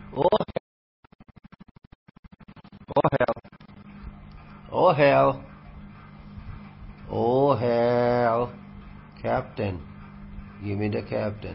Oh, oh hell. Oh hell. Oh hell. Captain. Give me the captain.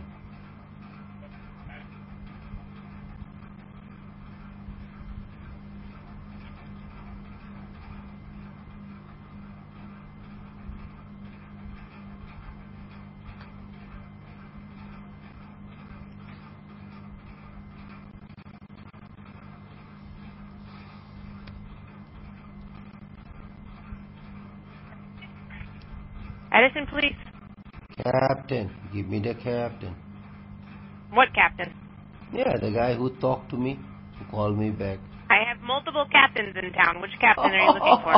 Edison, please. Captain. Give me the captain. What captain? Yeah, the guy who talked to me, who called me back. I have multiple captains in town. Which captain are you looking for?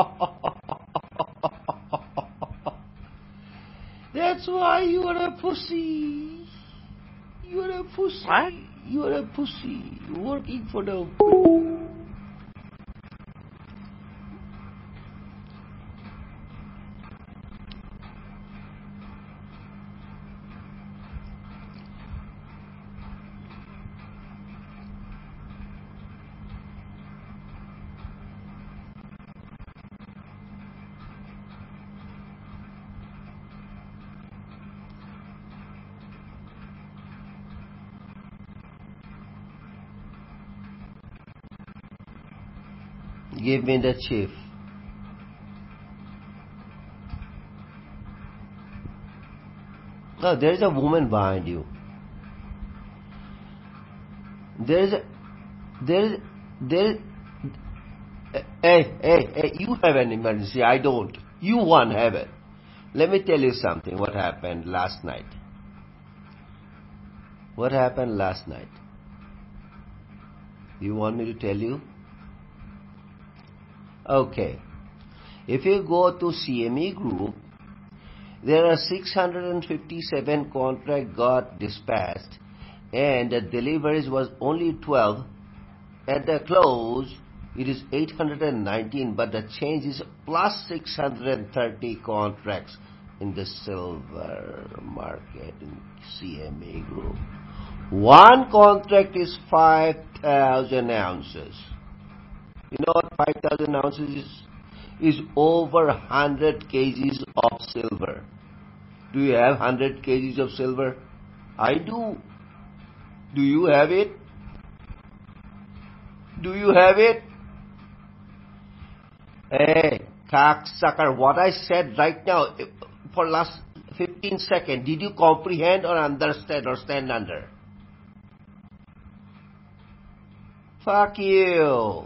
That's why you are a pussy. You are a pussy. What? You are a pussy. Working for the... Give me the chief. No, there is a woman behind you. There is a... There is... Hey, you have an emergency. I don't. You one have it. Let me tell you something. What happened last night? What happened last night? You want me to tell you? Okay. If you go to CME Group, there are 657 contract got dispatched and the deliveries was only 12. At the close, it is 819, but the change is plus 630 contracts in the silver market in CME Group. One contract is 5,000 ounces. You know what 5,000 ounces is? Is over 100 kgs of silver. Do you have 100 kgs of silver? I do. Do you have it? Do you have it? Hey, cocksucker, what I said right now for last 15 seconds, did you comprehend or understand or stand under? Fuck you.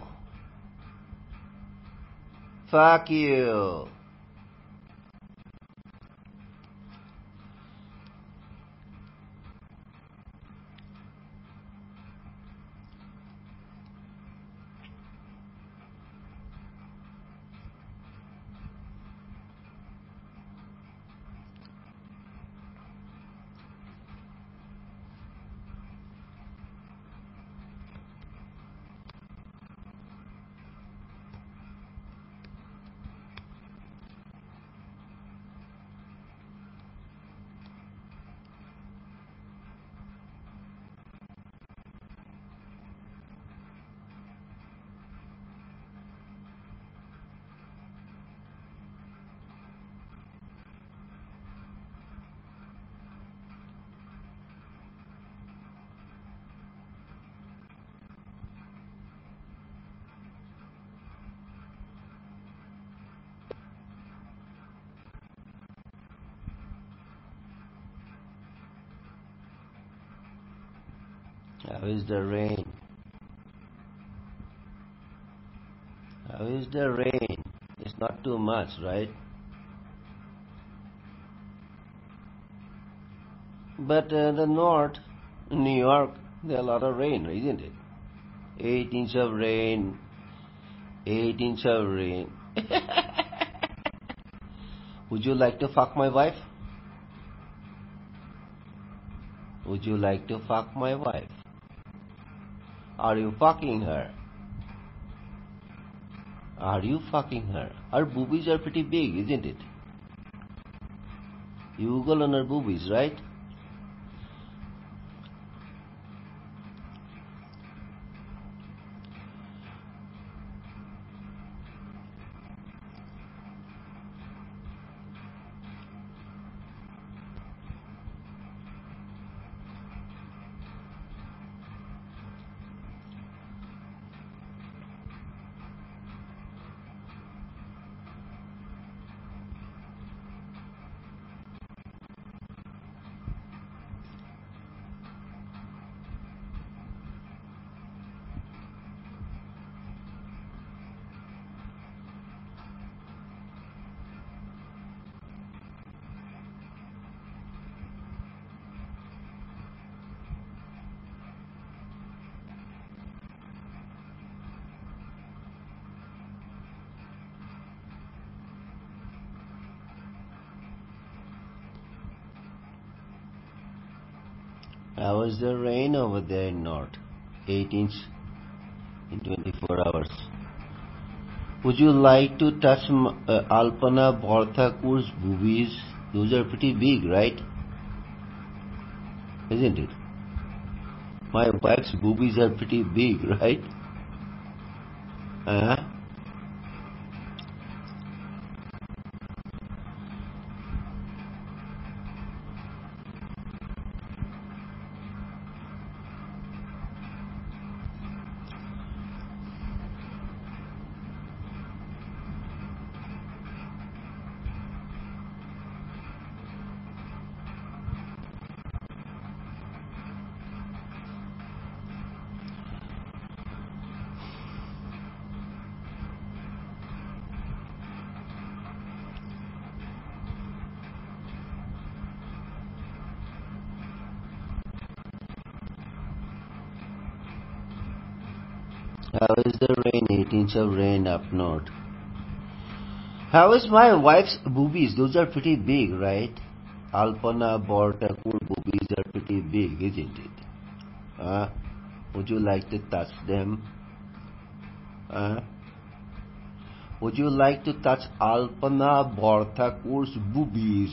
Fuck you. How is the rain? How is the rain? It's not too much, right? But the north, New York, there's a lot of rain, isn't it? 8 inches of rain. 8 inches of rain. Would you like to fuck my wife? Would you like to fuck my wife? Are you fucking her? Are you fucking her? Her boobies are pretty big, isn't it? You Google on her boobies, right? How is the rain over there in north? 8 inch in 24 hours. Would you like to touch Alpana Borthakur's boobies? Those are pretty big, right? Isn't it? My wife's boobies are pretty big, right? Huh? How is the rain? 8 inch of rain up north. How is my wife's boobies? Those are pretty big, right? Alpana Bortakur boobies are pretty big, isn't it? Would you like to touch them? Would you like to touch Alpana Bortakur's boobies?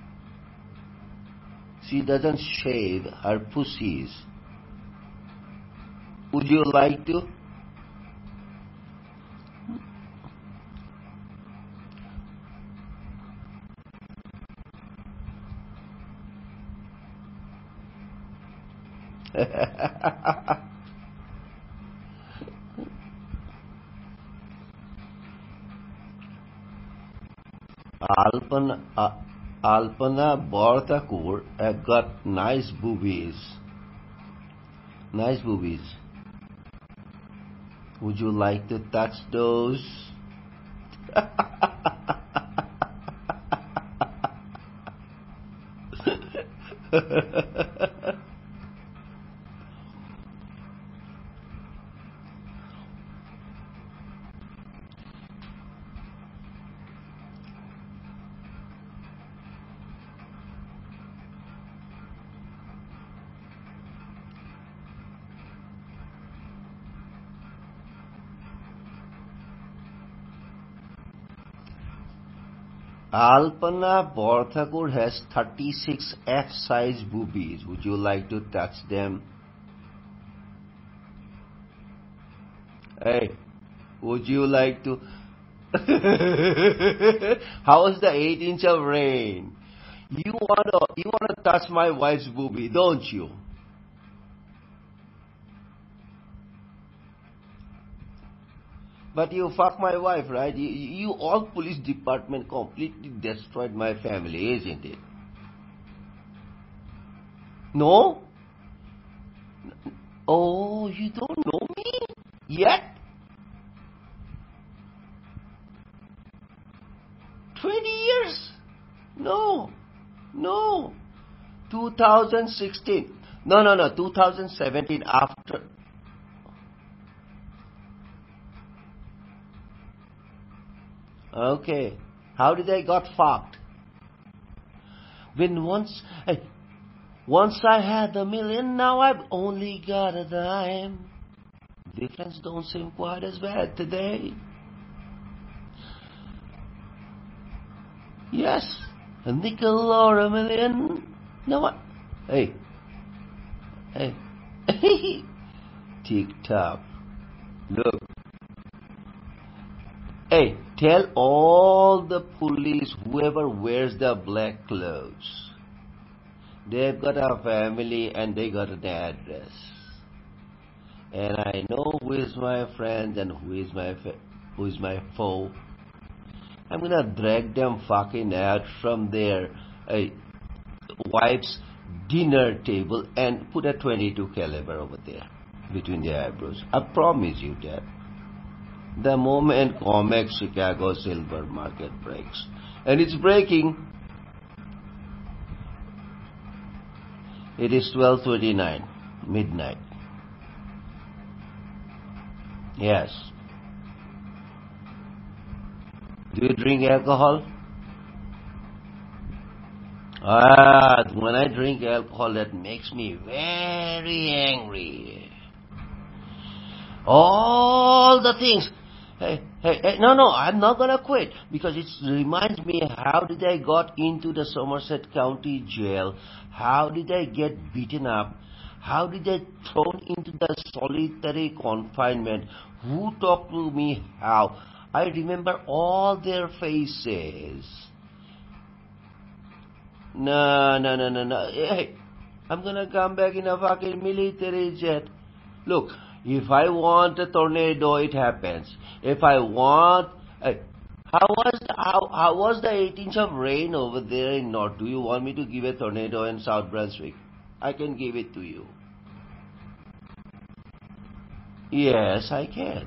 She doesn't shave her pussies. Would you like to? Alpana Borthakur have got nice boobies. Nice boobies. Would you like to touch those? Alpana Borthakur has 36 F-size boobies. Would you like to touch them? Hey, would you like to? How is the 8 inch of rain? You wanna touch my wife's boobie, don't you? But you fuck my wife, right? You all police department completely destroyed my family, isn't it? No? Oh, you don't know me? Yet? 20 years? No. 2016. No. 2017 after. Okay. How did I got fucked? When once I had a million, now I've only got a dime. Difference don't seem quite as bad today. Yes, a nickel or a million. No, what? Hey. Tick tock. Look. Hey, tell all the police, whoever wears the black clothes, they've got a family and they got an address. And I know who is my friend and who is my foe. I'm gonna drag them fucking out from their wife's dinner table and put a 22 caliber over there between their eyebrows. I promise you that. The moment COMEX Chicago silver market breaks, and it's breaking, it is 12:29 midnight. Yes. Do you drink alcohol? When I drink alcohol, that makes me very angry. All the things. Hey, no, I'm not gonna quit because it reminds me how did I got into the Somerset County Jail? How did I get beaten up? How did I thrown into the solitary confinement? Who talked to me how? I remember all their faces. No. Hey, I'm gonna come back in a fucking military jet. Look, if I want a tornado, it happens. If I want, how was the 8 inch of rain over there in North? Do you want me to give a tornado in South Brunswick? I can give it to you. Yes, I can.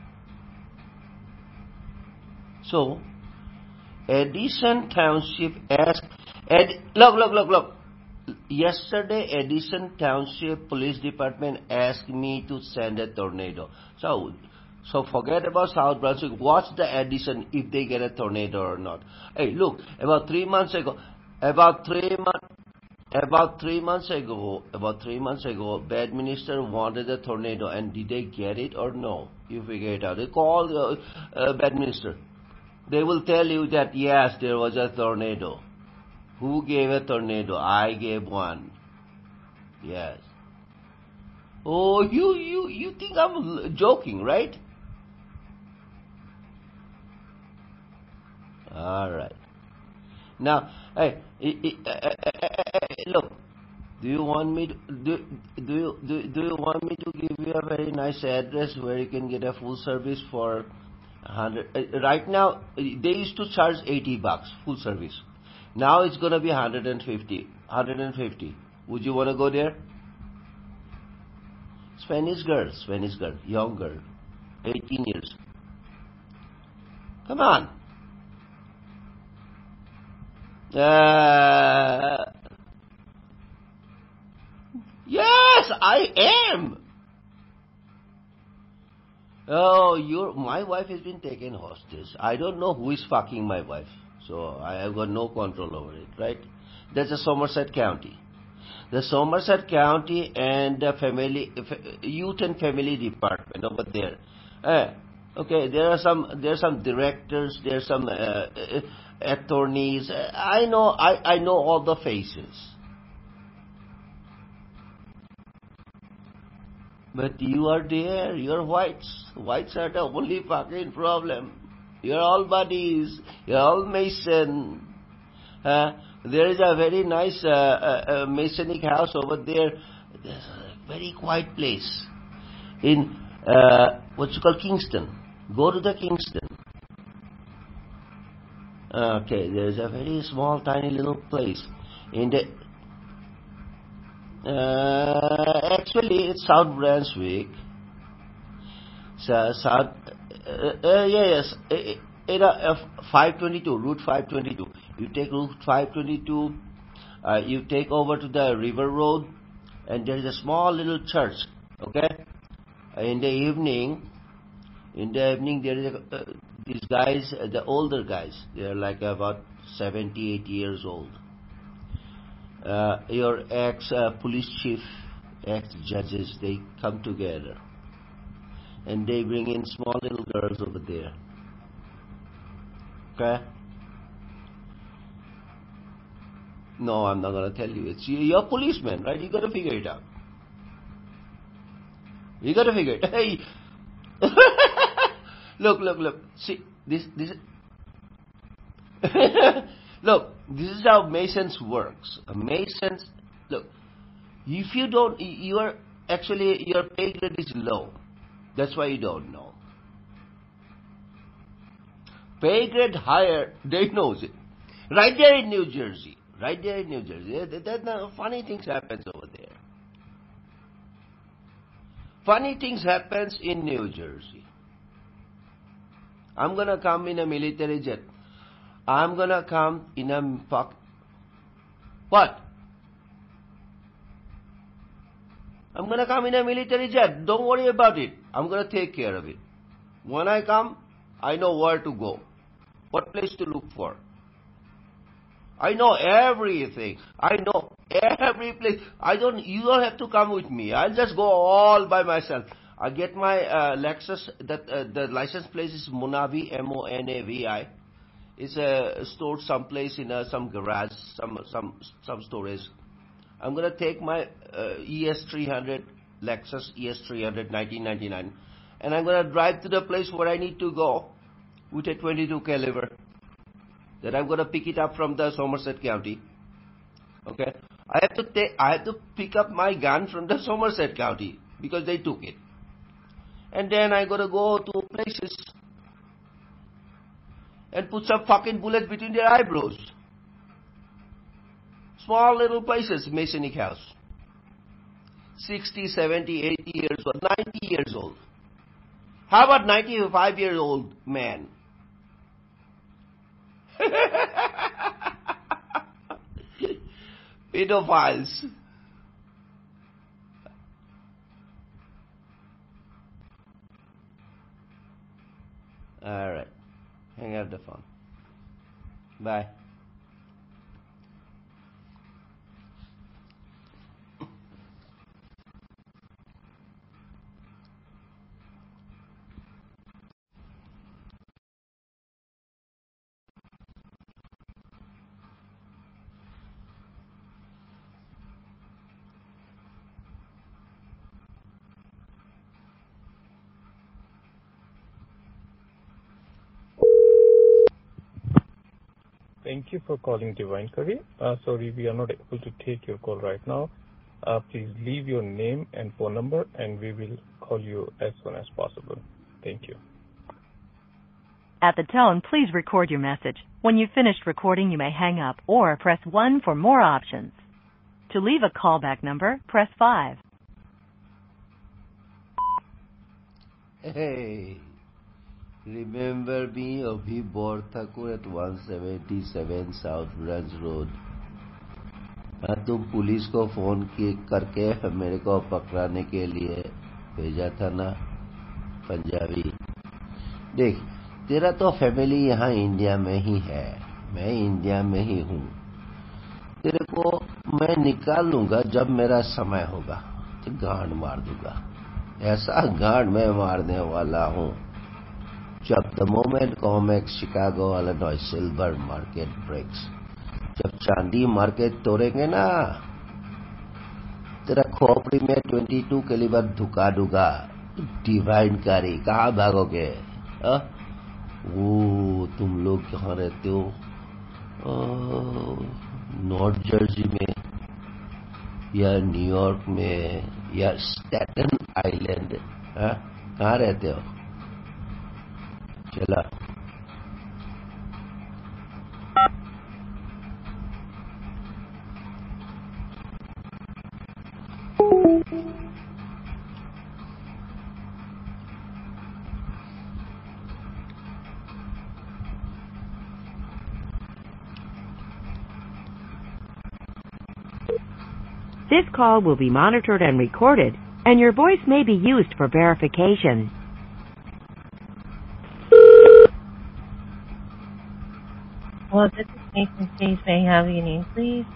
So, Edison Township asked, look. Yesterday, Edison Township Police Department asked me to send a tornado. So forget about South Brunswick. Watch the Edison if they get a tornado or not. Hey, look, about 3 months ago, Bad Minister wanted a tornado, and did they get it or no? You figure it out. They call the Bad Minister. They will tell you that yes, there was a tornado. Who gave a tornado? I gave one. Yes. Oh, you think I'm joking, right? All right. Now, hey, look. Do you want me to give you a very nice address where you can get a full service for 100? Right now, they used to charge $80 full service. Now it's gonna be 150. 150. Would you want to go there? Spanish girl, young girl, 18 years. Come on. Yes, I am. Oh, my wife has been taken hostage. I don't know who is fucking my wife, so I have got no control over it, right? That's a Somerset County. The Somerset County and the Youth and Family Department over there. Okay, there are some directors, there are some attorneys. I know all the faces. But you are there. You're whites. Whites are the only fucking problem. You're all buddies. You're all Mason. There is a very nice Masonic house over there. There's a very quiet place in what's called Kingston. Go to the Kingston. Okay, there's a very small, tiny little place in the. Actually, it's South Brunswick. Yes. 522, Route 522. You take Route 522, you take over to the River Road, and there is a small little church. Okay, in the evening, there is these guys, the older guys. They are like about 70, 80 years old. Your ex-police chief, ex-judges, they come together and they bring in small little girls over there. Okay? No, I'm not going to tell you. It's you're a policeman, right? You got to figure it out. You got to figure it. Hey, look. See this. Look, this is how Masons works. Masons, look, if you don't, your pay grade is low. That's why you don't know. Pay grade higher, they knows it. Right there in New Jersey. Funny things happens over there. Funny things happens in New Jersey. I'm gonna come in a military jet. I'm gonna come in a What? I'm gonna come in a military jet. Don't worry about it. I'm gonna take care of it. When I come, I know where to go, what place to look for. I know everything. I know every place. You don't have to come with me. I'll just go all by myself. I get my Lexus. The license plate is Monavi, Monavi. It's stored someplace in some garage, some storage. I'm gonna take my ES300 Lexus ES300 1999, and I'm gonna drive to the place where I need to go with a 22 caliber. Then I'm gonna pick it up from the Somerset County. Okay, I have to pick up my gun from the Somerset County because they took it, and then I gotta go to places and put some fucking bullets between their eyebrows. Small little places, Masonic house. 60, 70, 80 years old, 90 years old. How about 95-year-old man? Pedophiles. Alright. Hang up the phone. Bye. Thank you for calling Divine Curry. Sorry, we are not able to take your call right now. Please leave your name and phone number, and we will call you as soon as possible. Thank you. At the tone, please record your message. When you've finished recording, you may hang up or press 1 for more options. To leave a callback number, press 5. Hey, remember me, Abhi Borthakur at 177 South Branch Road. हाँ, तुम police को phone करके मेरे को पकड़ाने के लिए भेजा था ना, पंजाबी। देख, तेरा तो फैमिली यहाँ इंडिया में ही है, मैं इंडिया में ही हूँ। तेरे को मैं निकाल लूंगा जब मेरा समय होगा, तो गांड मार दूंगा। ऐसा गांड मैं मारने वाला हूँ जब the moment COMEX Chicago Illinois silver market breaks, जब चांदी मार्केट तोड़ेंगे ना, तेरा खोपड़ी में 22 कैलिबर धुका दूंगा। डिवाइन कारी, कहाँ भागोगे? वो तुम लोग कहाँ रहते हो? नॉर्थ जर्सी में या न्यूयॉर्क में या स्टैटन आइलैंड? कहाँ रहते हो? चला। This call will be monitored and recorded, and your voice may be used for verification. Well, this is Nathan Chase. May I have your name, please?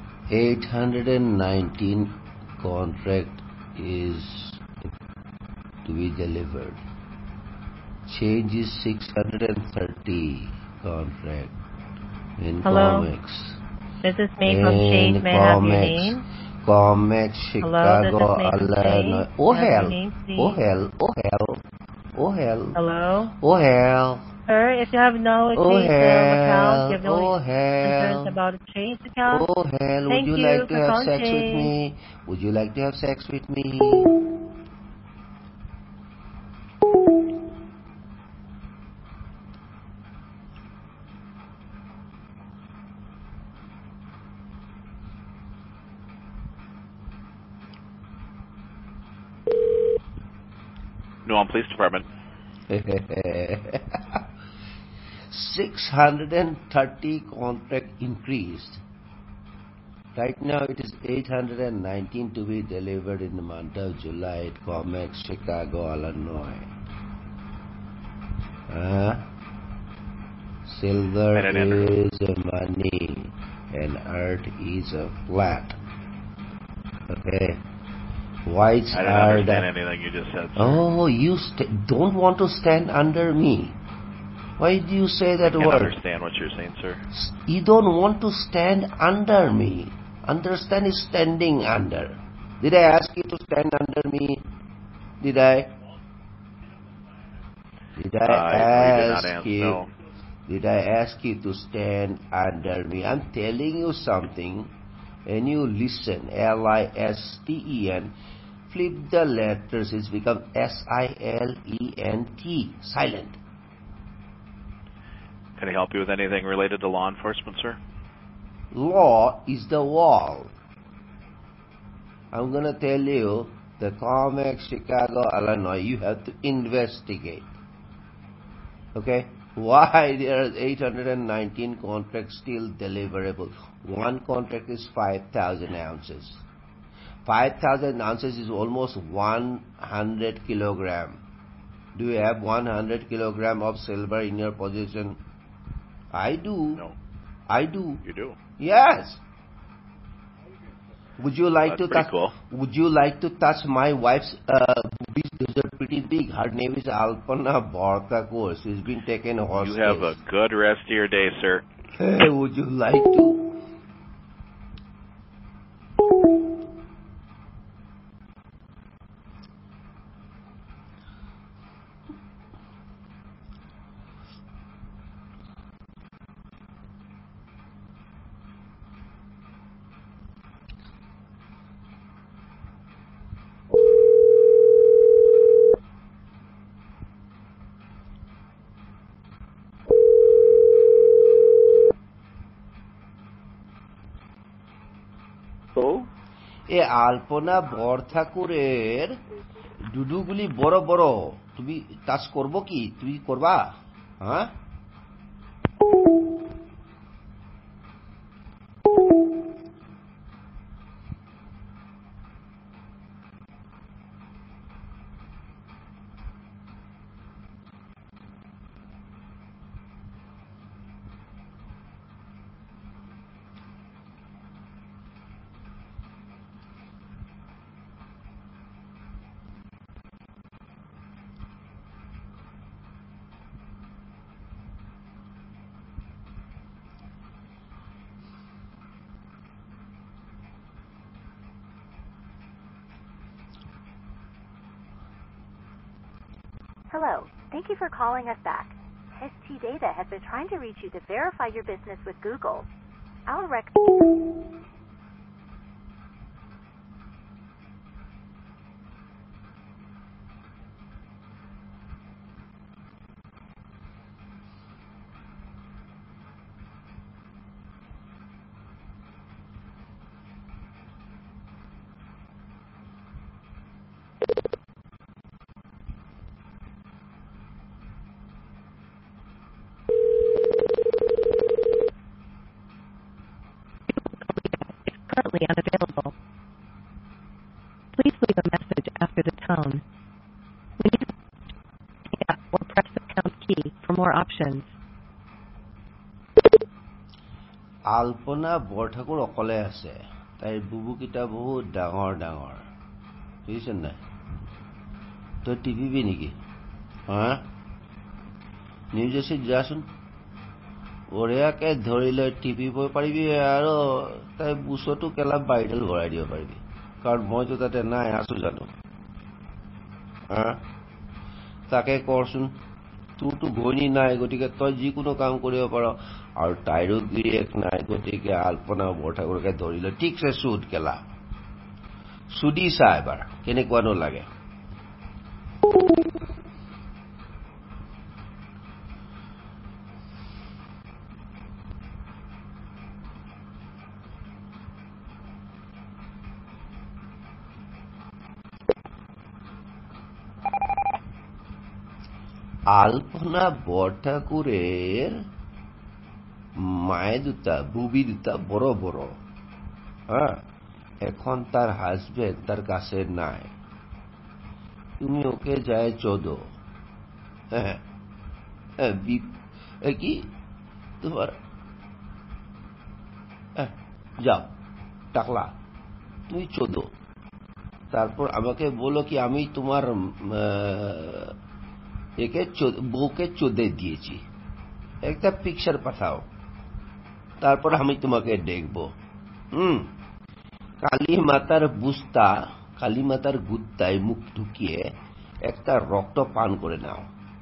819 contract is to be delivered. Change is 630 contract in Hello? Comex. This is May from Chase. May I have your name? Comex, Hello, this Chicago, is May from Illinois. Chase. Oh May I have hell! your name, please? Oh hell! Oh hell! Oh hell! Hello? Oh hell! Sir, if you have no Oh Chase account, you have no hell! Oh concerns hell! about a Chase account, Oh hell! Would thank you you like to for have calling sex with Chase. me? Would you like to have sex with me? New Ulm Police Department. 630 contract increased. Right now it is 819 to be delivered in the month of July at Comex, Chicago, Illinois. Silver is money. and Earth is flat. Okay. Whites I didn't are understand anything you just said, sir. Oh, you don't want to stand under me. Why do you say that I word? can't understand what you're saying, sir. You don't want to stand under me. Understand is standing under. Did I ask you to stand under me? Did I? Did I ask you? No. Did I ask you to stand under me? I'm telling you something, and you listen. L-I-S-T-E-N. Flip the letters, it's become S-I-L-E-N-T. Silent. Can I help you with anything related to law enforcement, sir? Law is the wall. I'm gonna tell you, the COMEX, Chicago, Illinois, you have to investigate. Okay? Why there are 819 contracts still deliverable? One contract is 5,000 ounces. 5,000 ounces is almost 100 kilogram. Do you have 100 kilogram of silver in your possession? I do. No. I do. You do? Yes. Would you like That's to pretty touch? cool. Would you like to touch my wife's boobies? Those are pretty big. Her name is Alpana Borthakur. She's been taken hostage. You have a good rest of your day, sir. Hey, would you like to? এ আলপনা বরঠাকুরের ডুডুগুলি বড় বড় তুমি touch করব কি তুমি করবা হ্যাঁ Hello. Thank you for calling us back. ST Data has been trying to reach you to verify your business with Google. Our currently unavailable. Please leave a message after the tone. When you hang up or press the pound key for more options. আলপনা বৰঠাকুৰ অকলে আছে তাইৰ বুবুকিটা বহুত ডাঙৰ ডাঙৰ বুজিছে নাই তই TPB নেকি হা নিউজ এচিড যাচোন বঢ়িয়াকে ধৰি লৈ টিপিব পাৰিবি আৰু তাই বুচটো কেলা বাইডেল ভৰাই দিব পাৰিবি কাৰণ মইতো তাতে নাই আছো জানো হা তাকে কৰচোন তোৰতো ঘৈণী নাই গতিকে তই যিকোনো কাম কৰিব পাৰ আৰু তাইৰো গিৰিয়েক নাই গতিকে আলপনা বৰঠাকুৰকে ধৰি লৈ ঠিকছে চুদ কেলা চুদি চা এবাৰ কেনেকুৱানো লাগে আলপনা বৰঠাকুরের মায়ে দুটা বুবি দুটা বড় বড় হ্যাঁ এখন তার হাজবেন্ড তার কাছে নাই তুমি ওকে যায় চোদো কি তোমার যাও টাকলা তুমি চোদো তারপর আমাকে বলো কি আমি তোমার বউকে চোদে দিয়েছি একটা পিকচার পাঠাও তারপর আমি তোমাকে দেখবো কালী মাতার গুত্তায় মুখ ঢুকিয়ে একটা রক্ত পান করে নাও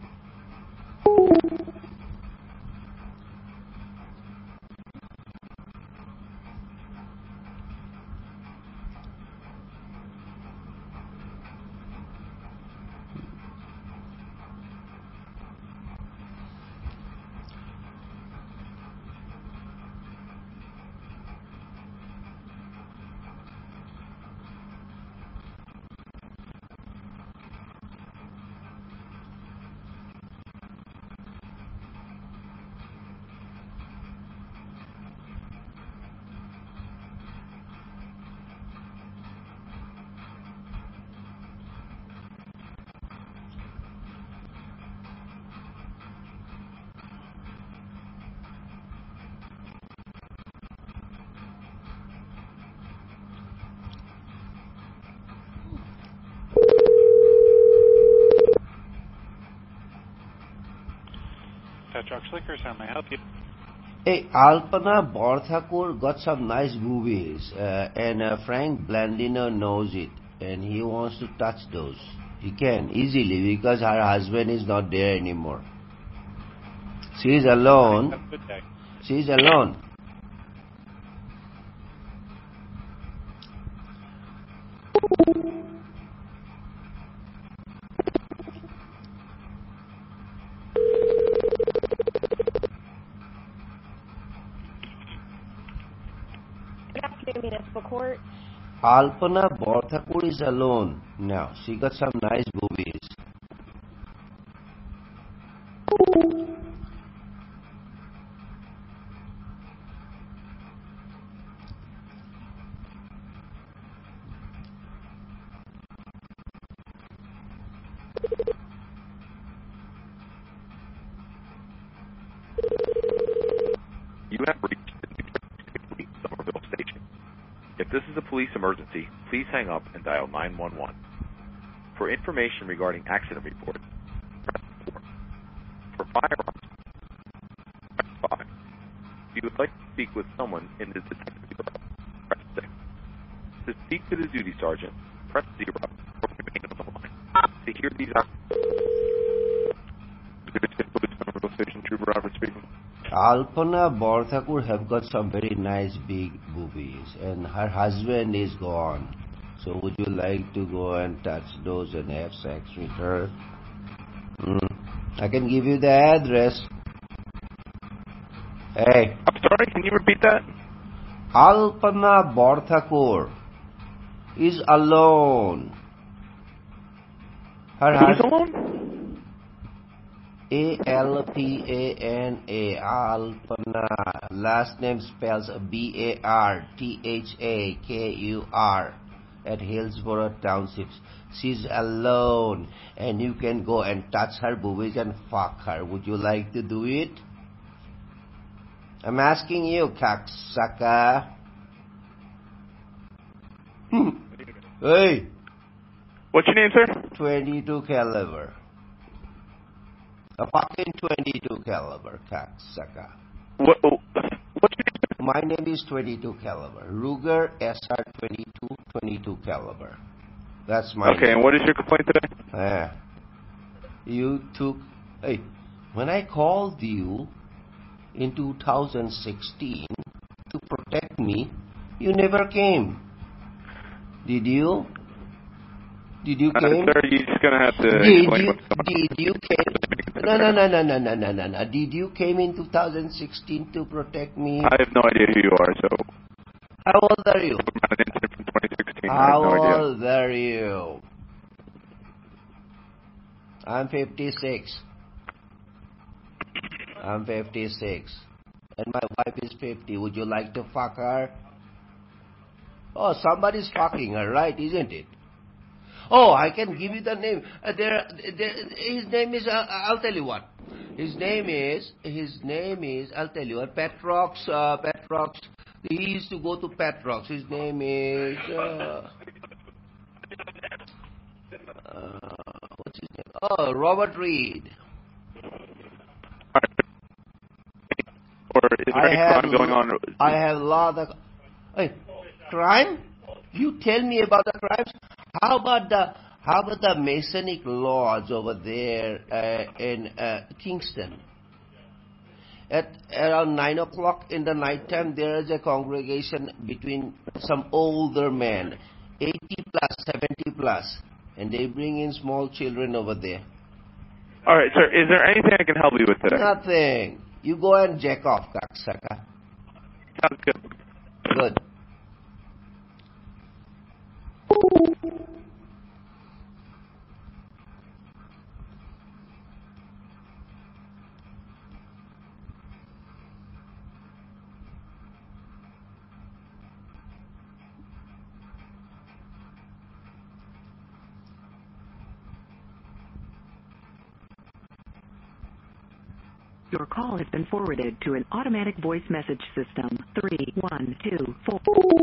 Petrox Liquors, how may I help you? Hey, Alpana Borthakur got some nice movies, and Frank Blandino knows it, and he wants to touch those. He can easily because her husband is not there anymore. She is alone. Have a good day. She is alone. Municipal Court. Alpana Borthakur is alone now. She got some nice movies. You have reached the New Jersey Police Somerville Station. If this is a police emergency, please hang up and dial 911. For information regarding accident reports, press 4. For firearms, press 5. If you would like to speak with someone in the detective bureau, press 6. To speak to the duty sergeant, press 0 or remain on the line. To hear these New Jersey Police Somerville Station, Trooper Robert speaking. Alpana Borthakur have got some very nice big boobies, and her husband is gone. So would you like to go and touch those and have sex with her? I can give you the address. Hey. I'm sorry, can you repeat that? Alpana Borthakur is alone. Who's alone? Alpana, Alpana. Last name spells Barthakur at Hillsborough Township. She's alone, and you can go and touch her boobies and fuck her. Would you like to do it? I'm asking you, cocksucker. Hey. What's your name, sir? 22 caliber. A fucking 22 caliber, cocksucker. What's your name, sir? My name is 22 caliber. Ruger SR 22 caliber. That's my Okay, name. and what is your complaint today? You took... Hey, when I called you in 2016 to protect me, you never came. Did you? Did you came? Sir, you're just going to have to explain what's going on. Did you came? No. Did you came in 2016 to protect me? I have no idea who you are, so... How old are you? About an incident from 2016. I How have no idea. old are you? I'm 56. I'm 56. And my wife is 50. Would you like to fuck her? Oh, somebody's fucking her, right? Isn't it? Oh, I can give you the name. His name is, I'll tell you what. His name is, I'll tell you what, Petrox, He used to go to Petrox. His name is what's his name? Oh, Robert Reed. Or is there any crime going on? I have lot of crime. You tell me about the crimes. How about the Masonic lodge over there in Kingston? At around 9 o'clock in the night time, there is a congregation between some older men, 80 plus, 70 plus, and they bring in small children over there. All right, sir. Is there anything I can help you with today? Nothing. You go and jack off, cocksucker. Sounds good. Good. Your call has been forwarded to an automatic voice message system. 3124.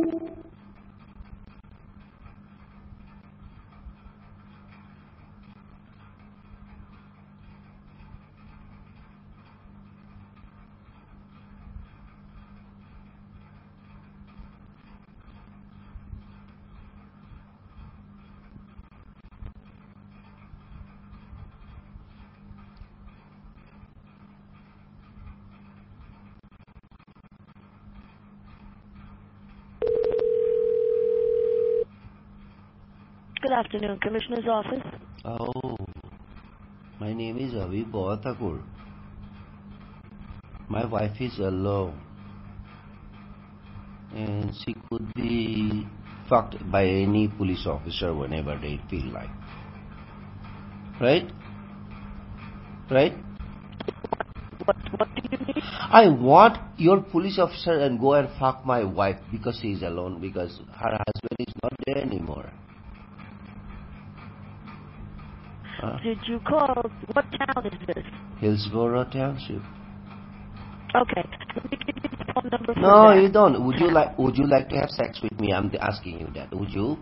Good afternoon, Commissioner's Office. Oh, my name is Avi Thakur. My wife is alone, and she could be fucked by any police officer whenever they feel like. Right? Right? What do you need? I want your police officer and go and fuck my wife because she is alone, because her husband is not there anymore. Did you call? What town is this? Hillsborough Township. Okay. Let me give you the phone number for No, that. you don't. Would you like to have sex with me? I'm asking you that. Would you?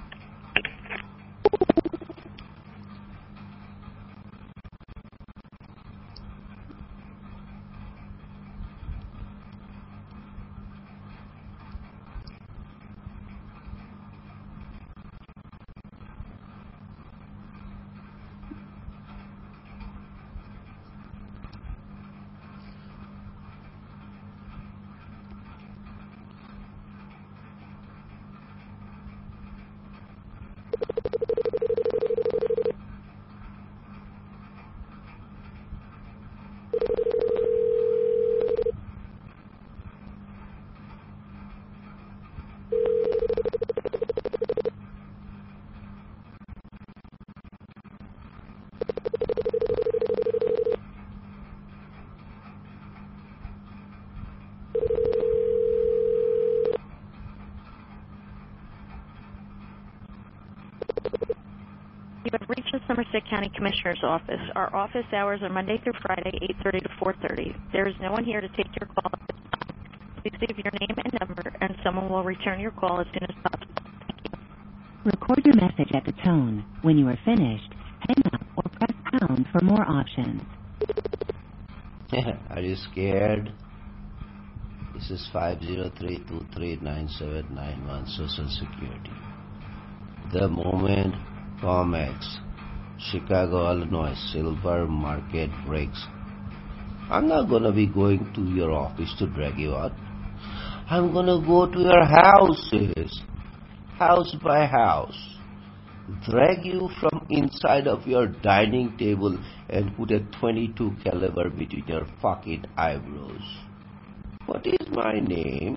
You have reached the Somerset County Commissioner's Office. Our office hours are Monday through Friday, 8:30 to 4:30. There is no one here to take your call at this time. Please leave your name and number, and someone will return your call as soon as possible. Thank you. Record your message at the tone. When you are finished, hang up or press pound for more options. Are you scared? This is 503-239-791 Social Security. The moment COMEX, Chicago, Illinois, Silver Market breaks, I'm not going to be going to your office to drag you out. I'm going to go to your houses, house by house, drag you from inside of your dining table and put a .22 caliber between your fucking eyebrows. What is my name?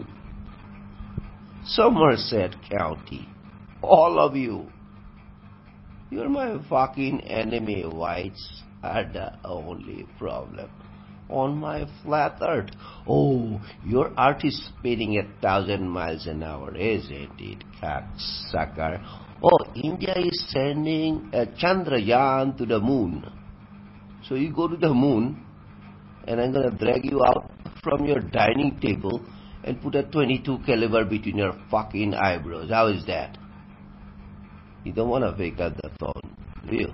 Somerset County. All of you. You're my fucking enemy. Whites are the only problem on my flat earth. Oh, your earth is spinning at 1,000 miles an hour, isn't it, cocksucker? Oh, India is sending a Chandrayaan to the moon. So you go to the moon, and I'm going to drag you out from your dining table and put a .22 caliber between your fucking eyebrows. How is that? You don't want to pick up the phone, do you?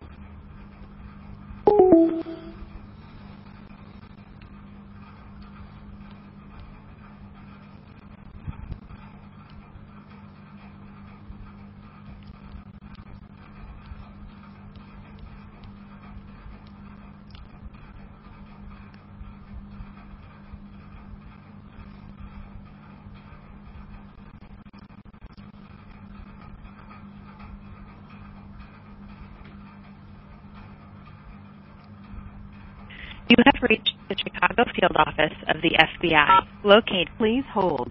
You have reached the Chicago field office of the FBI. Located. Please hold.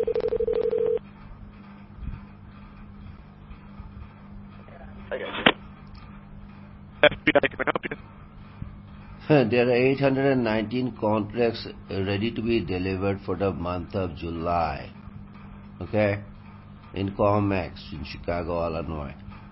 I got you. FBI, can I help you? There are 819 contracts ready to be delivered for the month of July. Okay? In COMEX in Chicago, Illinois.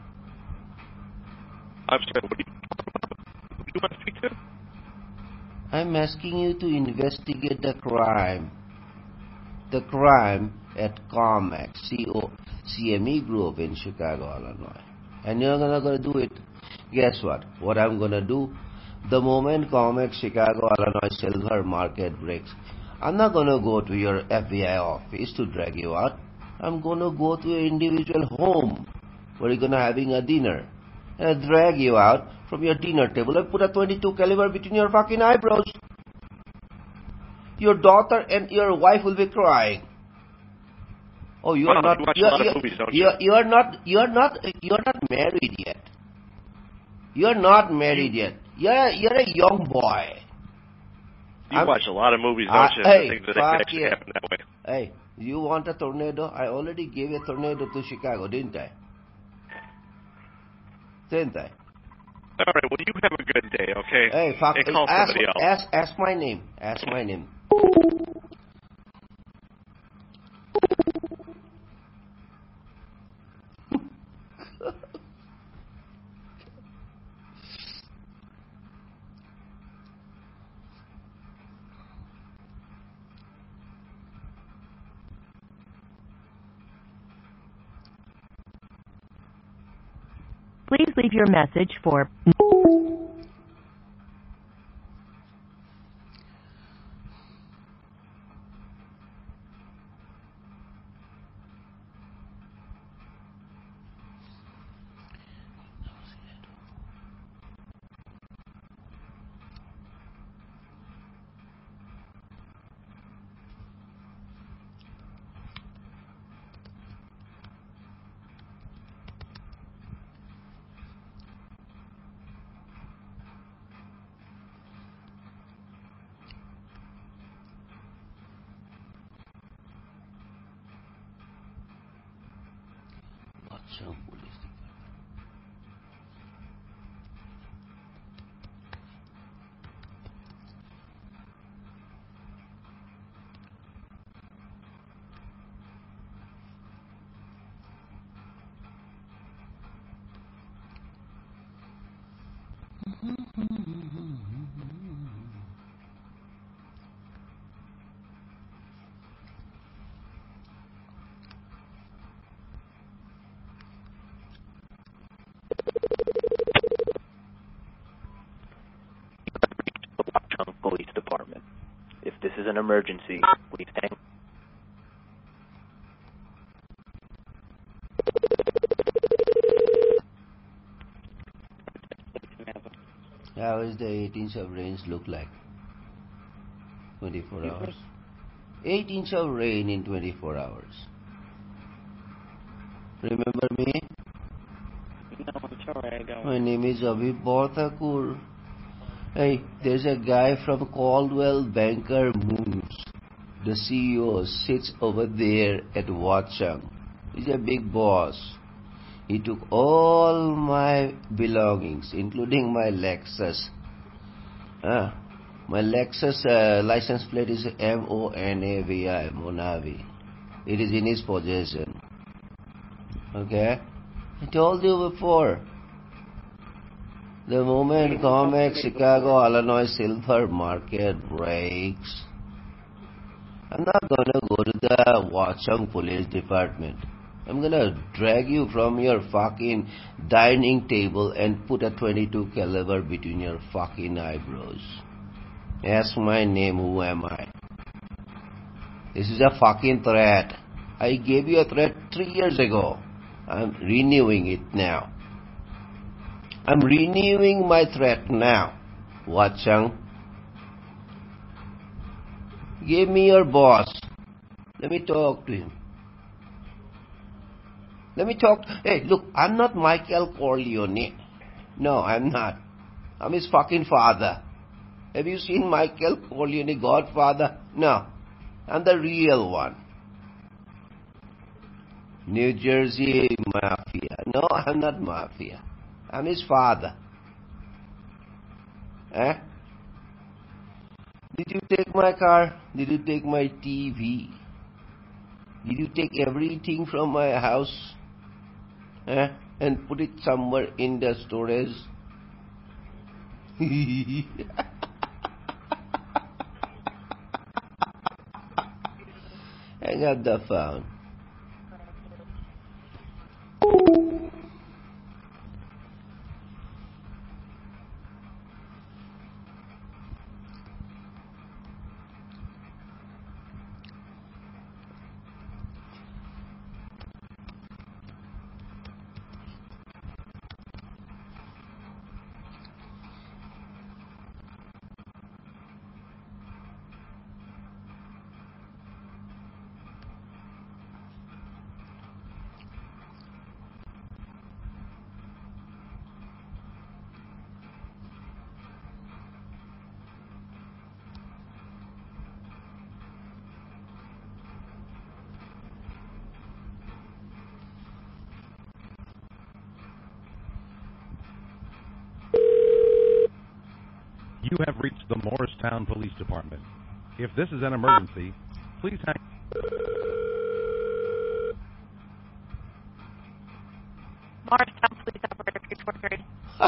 I'm sorry, what do you want to speak to? I'm asking you to investigate the crime. The crime at COMEX, CME Group in Chicago, Illinois. And you're not going to do it. Guess what? What I'm going to do? The moment COMEX Chicago, Illinois silver market breaks, I'm not going to go to your FBI office to drag you out. I'm going to go to your individual home where you're going to having a dinner. And I'll drag you out from your dinner table and put a .22 caliber between your fucking eyebrows. Your daughter and your wife will be crying. Oh, you are not. You're not married yet. You're not married yet. You're a young boy. You watch a lot of movies, don't you? Hey, Things that actually happen that way. Hey, you want a tornado? I already gave a tornado to Chicago, didn't I? Didn't I? All right, well, you have a good day, okay? Hey, fuck. And call somebody else. Ask my name. Ask my name. Please leave your message for... Police Department. If this is an emergency, please hang. How is the 8 inch of rain look like? 24 hours. 8 inch of rain in 24 hours. Remember me? No, I'm sorry, I don't. My name is Abhi Thakur. Hey, there's a guy from Caldwell Banker Moves. The CEO sits over there at Watchung. He's a big boss. He took all my belongings, including my Lexus. My Lexus license plate is MONAVI, Monavi. It is in his possession. Okay? I told you before. The moment COMEX Chicago, Illinois silver market breaks, I'm not gonna go to the Watchung Police Department. I'm gonna drag you from your fucking dining table and put a 22 caliber between your fucking eyebrows. Ask my name, who am I? This is a fucking threat. I gave you a threat 3 years ago. I'm renewing it now. I'm renewing my threat now. Watchung. Give me your boss. Let me talk to him. Let me talk. Hey, look, I'm not Michael Corleone. No, I'm not. I'm his fucking father. Have you seen Michael Corleone, Godfather? No. I'm the real one. New Jersey Mafia. No, I'm not Mafia. I'm his father. Eh? Did you take my car? Did you take my TV? Did you take everything from my house? Eh? And put it somewhere in the storage? Hang up the phone. You have reached the Morristown Police Department. If this is an emergency, please hang. Morristown Police Operator 343.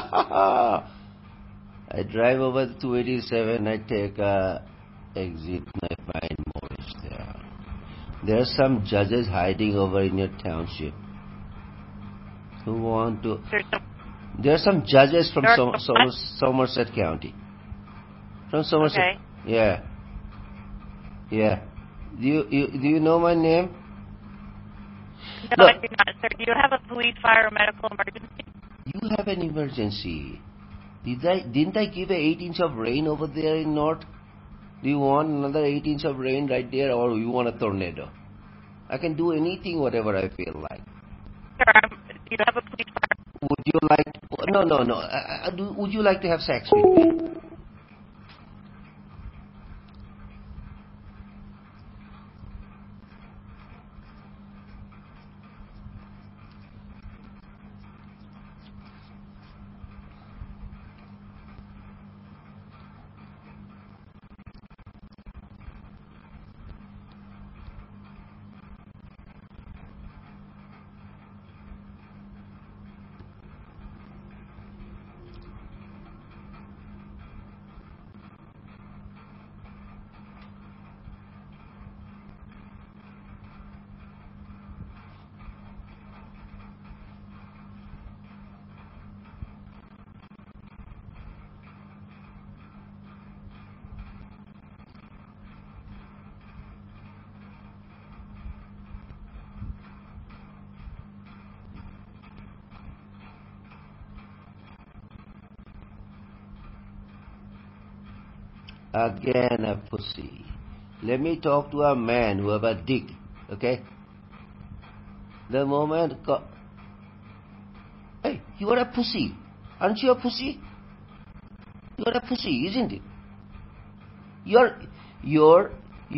I drive over the 287. I take exit. I find Morristown. There are some judges hiding over in your township who want to. There are some judges from Somerset County. From Somerset. Okay. Yeah. Yeah. Do you know my name? No, I do not, sir. Do you have a police, fire, or medical emergency? You have an emergency. Didn't I give 8 inches of rain over there in north? Do you want another 8 inches of rain right there, or you want a tornado? I can do anything, whatever I feel like. Sir, do you have a police, fire? Would you like? No. Would you like to have sex with me? Again, a pussy. Let me talk to a man who have a dick, okay? The moment... Hey, you are a pussy. Aren't you a pussy? You are a pussy, isn't it? Your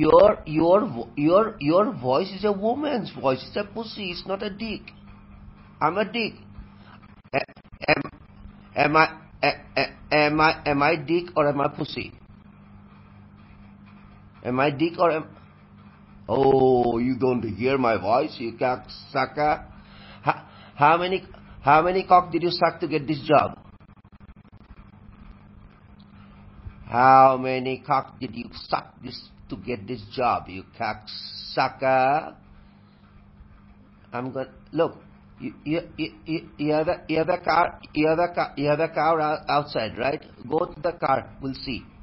voice is a woman's voice. It's a pussy. It's not a dick. I'm a dick. Am I dick or am I pussy? Am I dick or am... Oh, you don't hear my voice, you cocksucker. How many cock did you suck to get this job? How many cock did you suck this to get this job, you cocksucker? I'm going. Look, you have the car outside, right? Go to the car. We'll see.